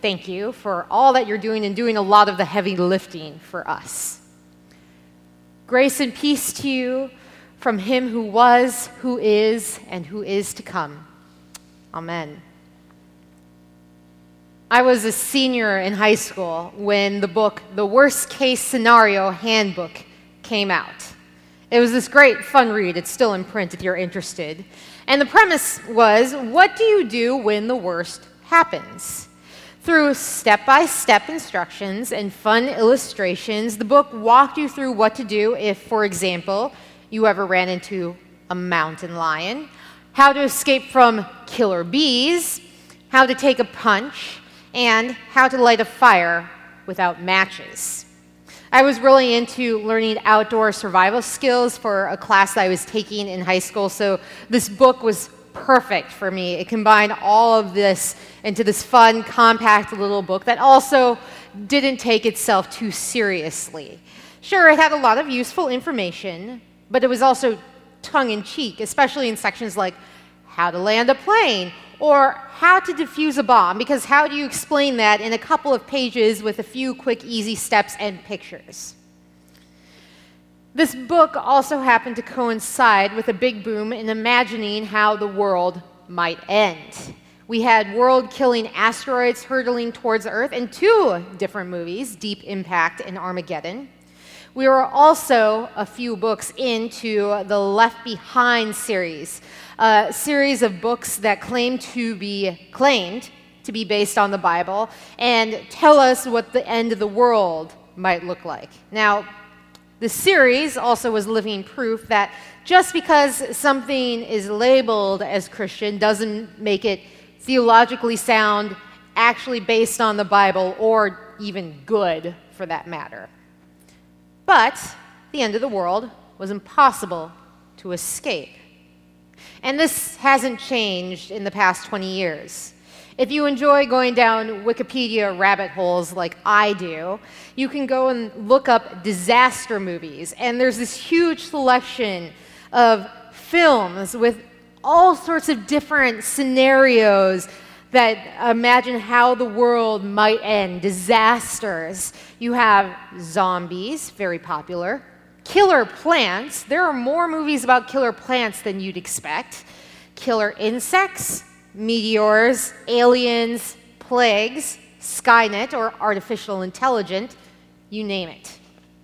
thank you for all that you're doing and doing a lot of the heavy lifting for us. Grace and peace to you from him who was, who is, and who is to come. Amen. I was a senior in high school when the book, The Worst Case Scenario Handbook, came out. It was this great fun read. It's still in print if you're interested. And the premise was, what do you do when the worst happens? Through step-by-step instructions and fun illustrations, the book walked you through what to do if, for example, you ever ran into a mountain lion, how to escape from killer bees, how to take a punch, and how to light a fire without matches. I was really into learning outdoor survival skills for a class that I was taking in high school, so this book was perfect for me. It combined all of this into this fun, compact little book that also didn't take itself too seriously. Sure, it had a lot of useful information, but it was also tongue-in-cheek, especially in sections like how to land a plane or how to defuse a bomb, because how do you explain that in a couple of pages with a few quick, easy steps and pictures? This book also happened to coincide with a big boom in imagining how the world might end. We had world-killing asteroids hurtling towards Earth in two different movies, Deep Impact and Armageddon. We were also a few books into the Left Behind series, a series of books that claimed to be based on the Bible and tell us what the end of the world might look like. Now, the series also was living proof that just because something is labeled as Christian doesn't make it theologically sound, actually based on the Bible, or even good for that matter. But the end of the world was impossible to escape. And this hasn't changed in the past 20 years. If you enjoy going down Wikipedia rabbit holes like I do, you can go and look up disaster movies. And there's this huge selection of films with all sorts of different scenarios that imagine how the world might end, disasters. You have zombies, very popular. Killer plants. There are more movies about killer plants than you'd expect. Killer insects, meteors, aliens, plagues, Skynet, or artificial intelligence, you name it.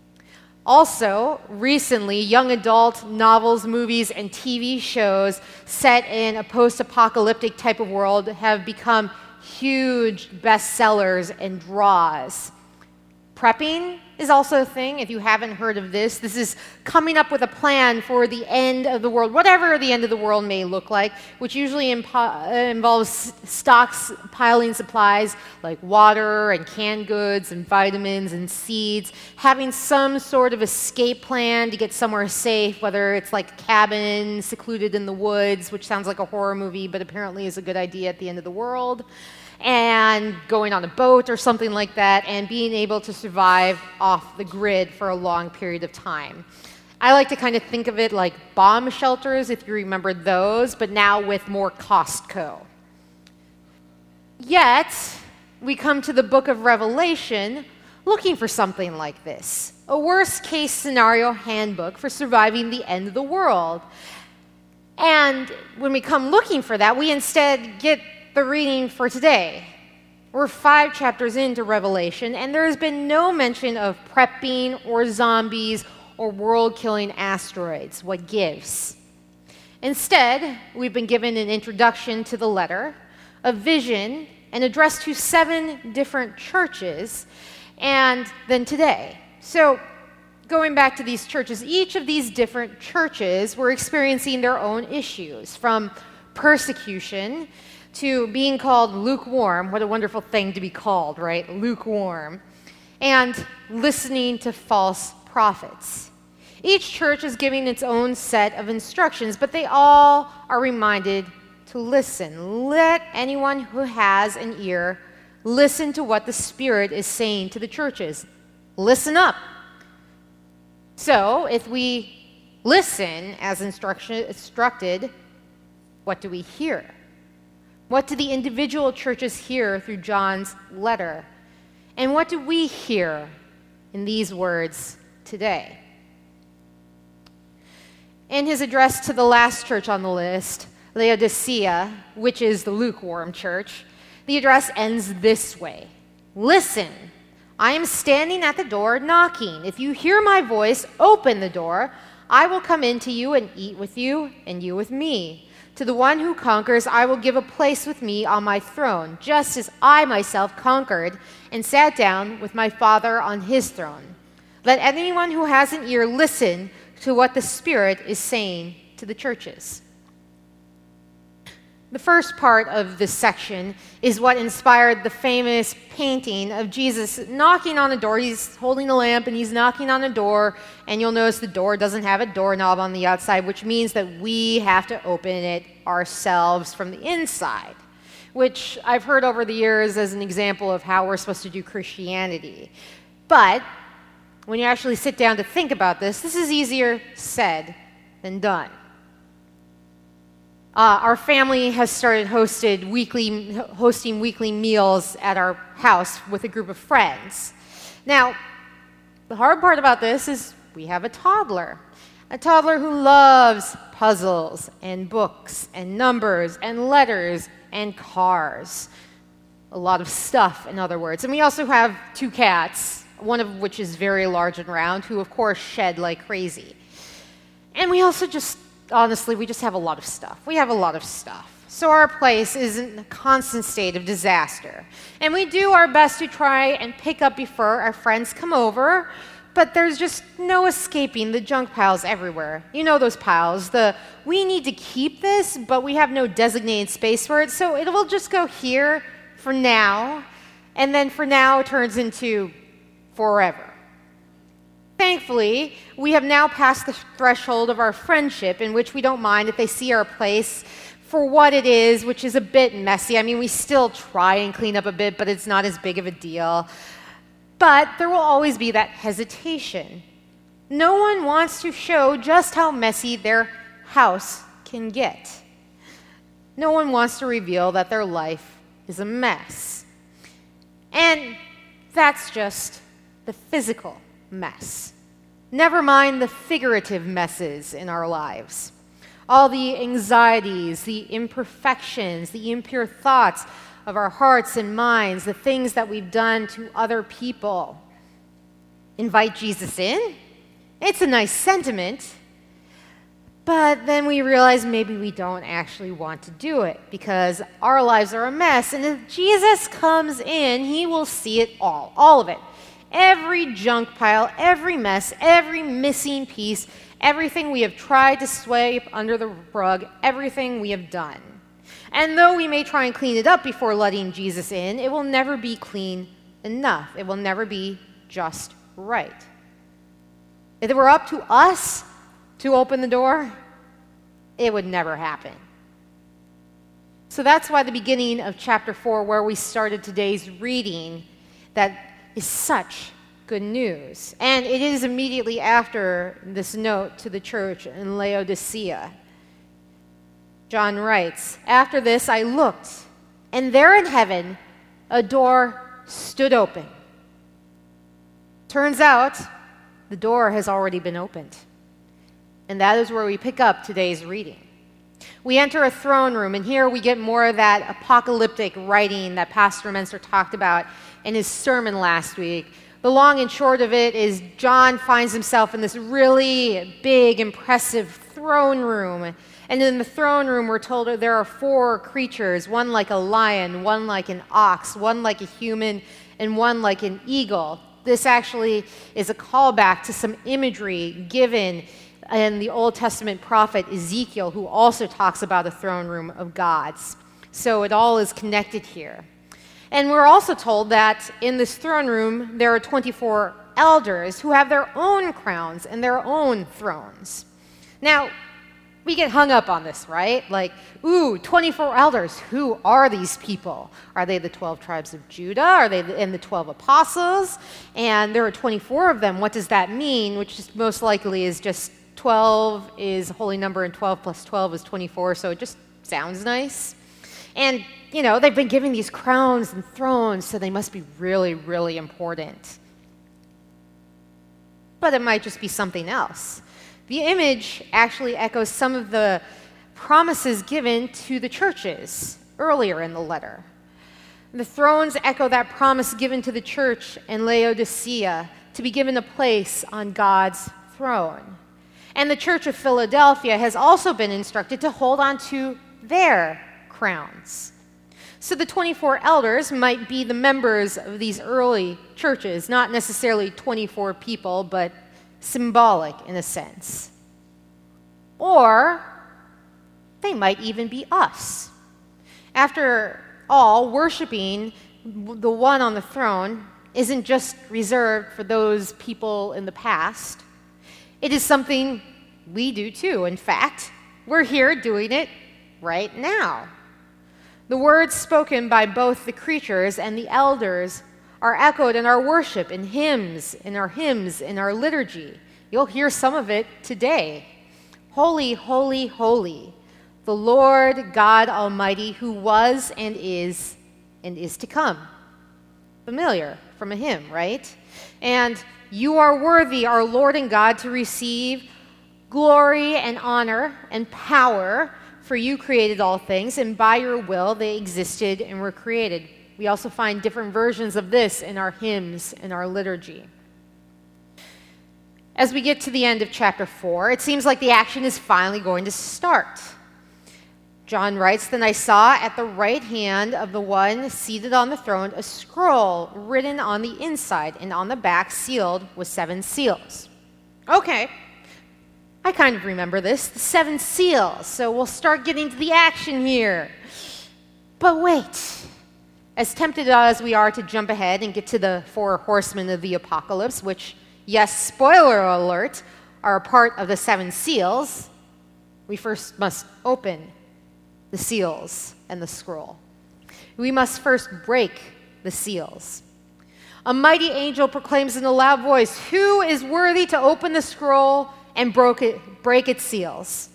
Also, recently, young adult novels, movies, and TV shows set in a post-apocalyptic type of world have become huge bestsellers and draws. Prepping is also a thing. If you haven't heard of this, this is coming up with a plan for the end of the world, whatever the end of the world may look like, which usually involves stockpiling supplies like water and canned goods and vitamins and seeds, having some sort of escape plan to get somewhere safe, whether it's like a cabin secluded in the woods, which sounds like a horror movie, but apparently is a good idea at the end of the world, and going on a boat or something like that, and being able to survive off the grid for a long period of time. I like to kind of think of it like bomb shelters, if you remember those, but now with more Costco. Yet, we come to the book of Revelation looking for something like this, a worst-case scenario handbook for surviving the end of the world. And when we come looking for that, we instead get the reading for today. We're 5 chapters into Revelation, and there has been no mention of prepping or zombies or world-killing asteroids. What gives? Instead, we've been given an introduction to the letter, a vision, and addressed to 7 different churches, and then today. So, going back to these churches, each of these different churches were experiencing their own issues, from persecution to being called lukewarm. What a wonderful thing to be called, right? Lukewarm. And listening to false prophets. Each church is giving its own set of instructions, but they all are reminded to listen. Let anyone who has an ear listen to what the Spirit is saying to the churches. Listen up. So, if we listen as instructed, what do we hear? What do the individual churches hear through John's letter? And what do we hear in these words today? In his address to the last church on the list, Laodicea, which is the lukewarm church, the address ends this way: "Listen, I am standing at the door knocking. If you hear my voice, open the door. I will come in to you and eat with you, and you with me. To the one who conquers, I will give a place with me on my throne, just as I myself conquered and sat down with my Father on his throne. Let anyone who has an ear listen to what the Spirit is saying to the churches." The first part of this section is what inspired the famous painting of Jesus knocking on a door. He's holding a lamp and he's knocking on a door, and you'll notice the door doesn't have a doorknob on the outside, which means that we have to open it ourselves from the inside, which I've heard over the years as an example of how we're supposed to do Christianity. But when you actually sit down to think about this is easier said than done. Our family has started hosting weekly meals at our house with a group of friends. Now, the hard part about this is we have a toddler who loves puzzles and books and numbers and letters and cars. A lot of stuff, in other words. And we also have 2 cats, one of which is very large and round, who of course shed like crazy. And we also honestly, we just have a lot of stuff. We have a lot of stuff. So our place is in a constant state of disaster. And we do our best to try and pick up before our friends come over, but there's just no escaping the junk piles everywhere. You know those piles, we need to keep this, but we have no designated space for it, so it will just go here for now, and then for now turns into forever. Thankfully, we have now passed the threshold of our friendship in which we don't mind if they see our place for what it is, which is a bit messy. I mean, we still try and clean up a bit, but it's not as big of a deal. But there will always be that hesitation. No one wants to show just how messy their house can get. No one wants to reveal that their life is a mess. And that's just the physical mess. Never mind the figurative messes in our lives. All the anxieties, the imperfections, the impure thoughts of our hearts and minds, the things that we've done to other people. Invite Jesus in? It's a nice sentiment. But then we realize maybe we don't actually want to do it because our lives are a mess. And if Jesus comes in, he will see it all of it. Every junk pile, every mess, every missing piece, everything we have tried to sweep under the rug, everything we have done. And though we may try and clean it up before letting Jesus in, it will never be clean enough. It will never be just right. If it were up to us to open the door, it would never happen. So that's why the beginning of chapter 4, where we started today's reading, that is such good news. And it is immediately after this note to the church in Laodicea. John writes, "After this I looked, and there in heaven a door stood open." Turns out the door has already been opened. And that is where we pick up today's reading. We enter a throne room, and here we get more of that apocalyptic writing that Pastor Menster talked about in his sermon last week. The long and short of it is John finds himself in this really big, impressive throne room. And in the throne room, we're told there are 4 creatures, one like a lion, one like an ox, one like a human, and one like an eagle. This actually is a callback to some imagery given in the Old Testament prophet Ezekiel, who also talks about a throne room of gods. So it all is connected here. And we're also told that in this throne room, there are 24 elders who have their own crowns and their own thrones. Now, we get hung up on this, right? Like, 24 elders. Who are these people? Are they the 12 tribes of Judah? Are they in the 12 apostles? And there are 24 of them. What does that mean? Which is most likely is just 12 is a holy number, and 12 plus 12 is 24, so it just sounds nice. And, they've been given these crowns and thrones, so they must be really, really important. But it might just be something else. The image actually echoes some of the promises given to the churches earlier in the letter. The thrones echo that promise given to the church in Laodicea to be given a place on God's throne. And the church of Philadelphia has also been instructed to hold on to their crowns. So the 24 elders might be the members of these early churches, not necessarily 24 people, but symbolic in a sense. Or they might even be us. After all, worshiping the one on the throne isn't just reserved for those people in the past. It is something we do too. In fact, we're here doing it right now. The words spoken by both the creatures and the elders are echoed in our worship, in our liturgy. You'll hear some of it today. Holy, holy, holy, the Lord God Almighty, who was and is to come. Familiar from a hymn, right? And you are worthy, our Lord and God, to receive glory and honor and power, for you created all things, and by your will they existed and were created. We also find different versions of this in our hymns and our liturgy. As we get to the end of chapter 4, it seems like the action is finally going to start. John writes, "Then I saw at the right hand of the one seated on the throne a scroll written on the inside and on the back sealed with 7 seals." Okay, I kind of remember this, the 7 seals, so we'll start getting to the action here. But wait, as tempted as we are to jump ahead and get to the 4 horsemen of the apocalypse, which, yes, spoiler alert, are a part of the 7 seals, we first must open the seals and the scroll. We must first break the seals. A mighty angel proclaims in a loud voice, "Who is worthy to open the scroll and break its seals?"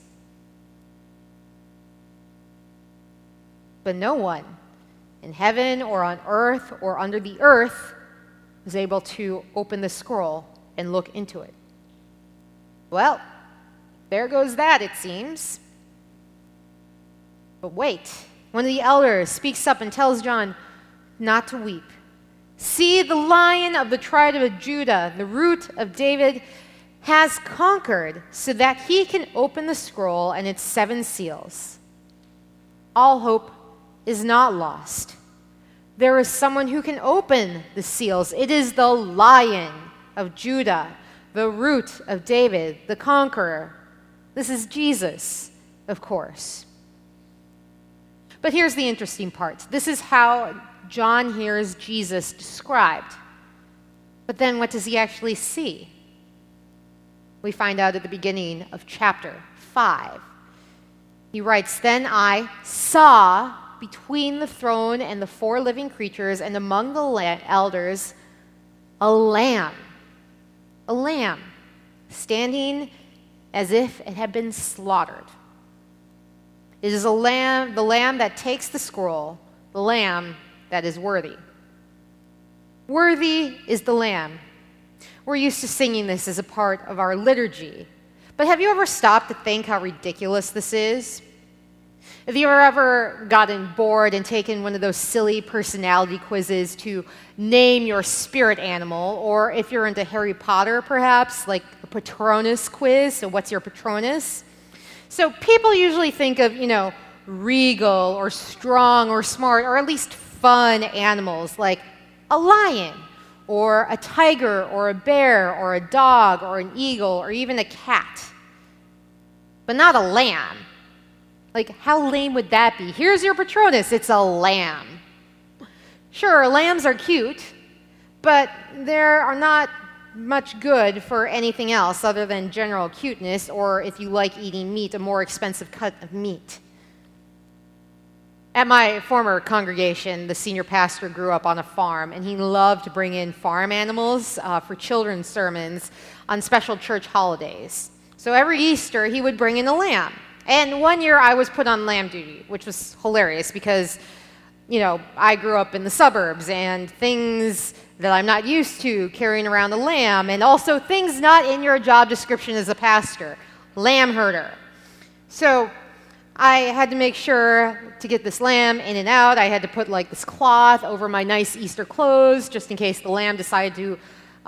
But no one in heaven or on earth or under the earth was able to open the scroll and look into it. Well, there goes that, it seems. But wait, one of the elders speaks up and tells John not to weep. "See, the Lion of the tribe of Judah, the Root of David, has conquered so that he can open the scroll and its 7 seals." All hope is not lost. There is someone who can open the seals. It is the Lion of Judah, the Root of David, the Conqueror. This is Jesus, of course. But here's the interesting part. This is how John hears Jesus described. But then what does he actually see? We find out at the beginning of chapter 5. He writes, "Then I saw between the throne and the 4 living creatures and among the elders a lamb, standing as if it had been slaughtered. It is the lamb that takes the scroll, the lamb that is worthy." Worthy is the lamb. We're used to singing this as a part of our liturgy. But have you ever stopped to think how ridiculous this is? Have you ever gotten bored and taken one of those silly personality quizzes to name your spirit animal? Or if you're into Harry Potter, perhaps, like a Patronus quiz. So what's your Patronus? So people usually think of, regal or strong or smart or at least fun animals like a lion or a tiger or a bear or a dog or an eagle or even a cat. But not a lamb. Like, how lame would that be? Here's your Patronus, it's a lamb. Sure, lambs are cute, but they are not much good for anything else other than general cuteness, or if you like eating meat, a more expensive cut of meat. At my former congregation, the senior pastor grew up on a farm, and he loved to bring in farm animals for children's sermons on special church holidays. So every Easter, he would bring in a lamb. And one year I was put on lamb duty, which was hilarious because, I grew up in the suburbs and things that I'm not used to, carrying around a lamb, and also things not in your job description as a pastor, lamb herder. So I had to make sure to get this lamb in and out. I had to put this cloth over my nice Easter clothes just in case the lamb decided to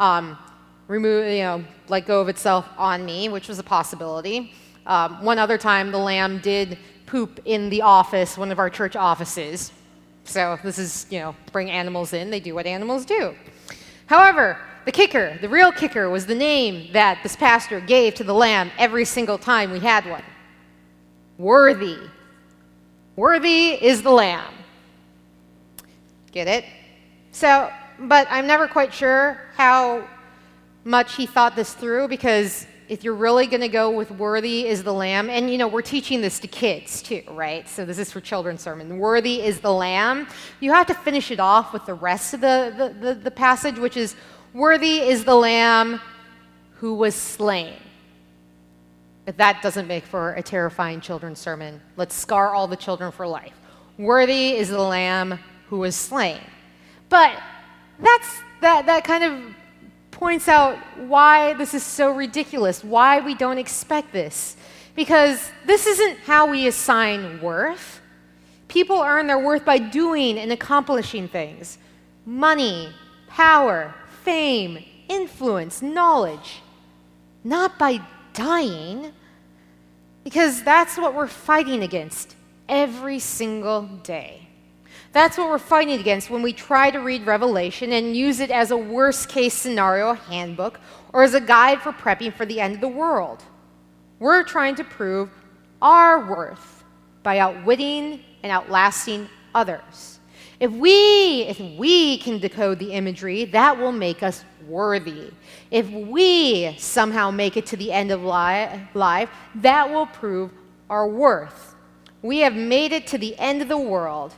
let go of itself on me, which was a possibility. One other time, the lamb did poop in the office, one of our church offices. So this is, bring animals in. They do what animals do. However, the real kicker, was the name that this pastor gave to the lamb every single time we had one. Worthy. Worthy is the lamb. Get it? So, but I'm never quite sure how much he thought this through, because if you're really going to go with worthy is the lamb, and we're teaching this to kids too, right? So this is for children's sermon. Worthy is the lamb. You have to finish it off with the rest of the passage, which is worthy is the lamb who was slain. If that doesn't make for a terrifying children's sermon, let's scar all the children for life. Worthy is the lamb who was slain. But that kind of points out why this is so ridiculous, why we don't expect this. Because this isn't how we assign worth. People earn their worth by doing and accomplishing things. Money, power, fame, influence, knowledge. Not by dying. Because that's what we're fighting against every single day. That's what we're fighting against when we try to read Revelation and use it as a worst-case scenario handbook or as a guide for prepping for the end of the world. We're trying to prove our worth by outwitting and outlasting others. If we can decode the imagery, that will make us worthy. If we somehow make it to the end of life, that will prove our worth. We have made it to the end of the world,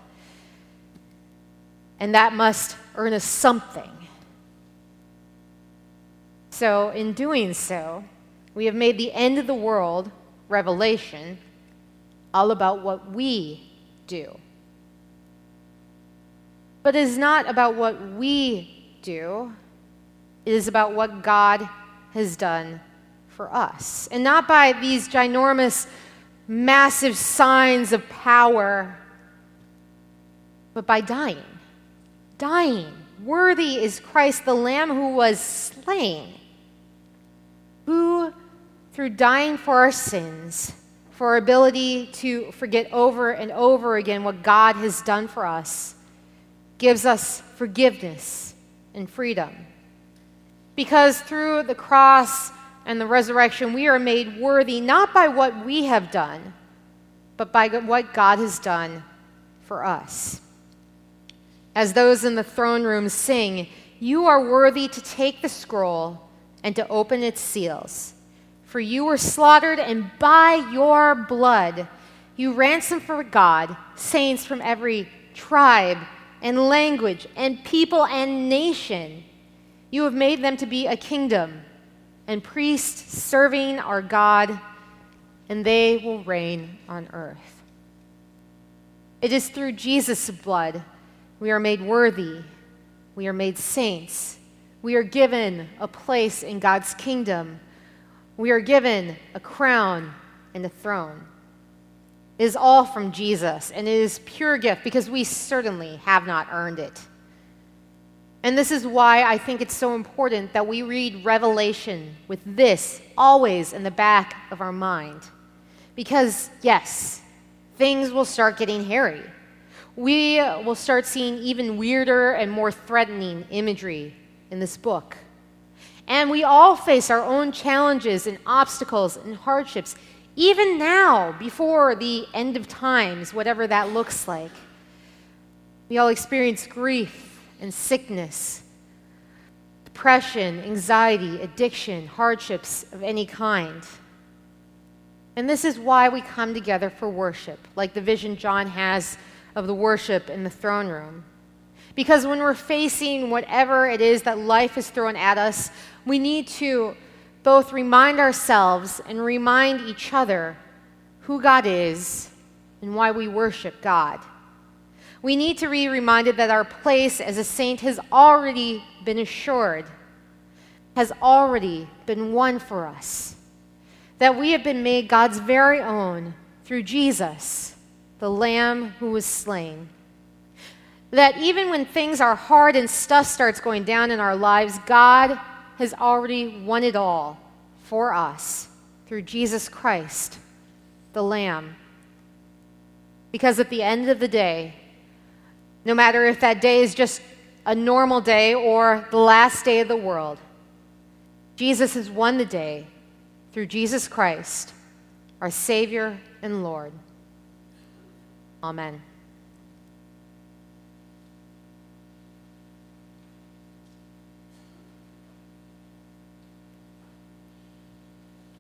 and that must earn us something. So, in doing so, we have made the end of the world, Revelation, all about what we do. But it is not about what we do. It is about what God has done for us. And not by these ginormous, massive signs of power, but by dying. Dying. Worthy is Christ, the Lamb who was slain, who, through dying for our sins, for our ability to forget over and over again what God has done for us, gives us forgiveness and freedom. Because through the cross and the resurrection, we are made worthy not by what we have done, but by what God has done for us. As those in the throne room sing, "You are worthy to take the scroll and to open its seals. For you were slaughtered, and by your blood you ransomed for God saints from every tribe and language and people and nation. You have made them to be a kingdom and priests serving our God, and they will reign on earth." It is through Jesus' blood we are made worthy. We are made saints. We are given a place in God's kingdom. We are given a crown and a throne. It is all from Jesus, and it is pure gift because we certainly have not earned it. And this is why I think it's so important that we read Revelation with this always in the back of our mind. Because, yes, things will start getting hairy. We will start seeing even weirder and more threatening imagery in this book. And we all face our own challenges and obstacles and hardships, even now, before the end of times, whatever that looks like. We all experience grief and sickness, depression, anxiety, addiction, hardships of any kind. And this is why we come together for worship, like the vision John has of the worship in the throne room. Because when we're facing whatever it is that life has thrown at us, we need to both remind ourselves and remind each other who God is and why we worship God. We need to be reminded that our place as a saint has already been assured, has already been won for us, that we have been made God's very own through Jesus, the Lamb who was slain. That even when things are hard and stuff starts going down in our lives, God has already won it all for us through Jesus Christ, the Lamb. Because at the end of the day, no matter if that day is just a normal day or the last day of the world, Jesus has won the day through Jesus Christ, our Savior and Lord. Amen.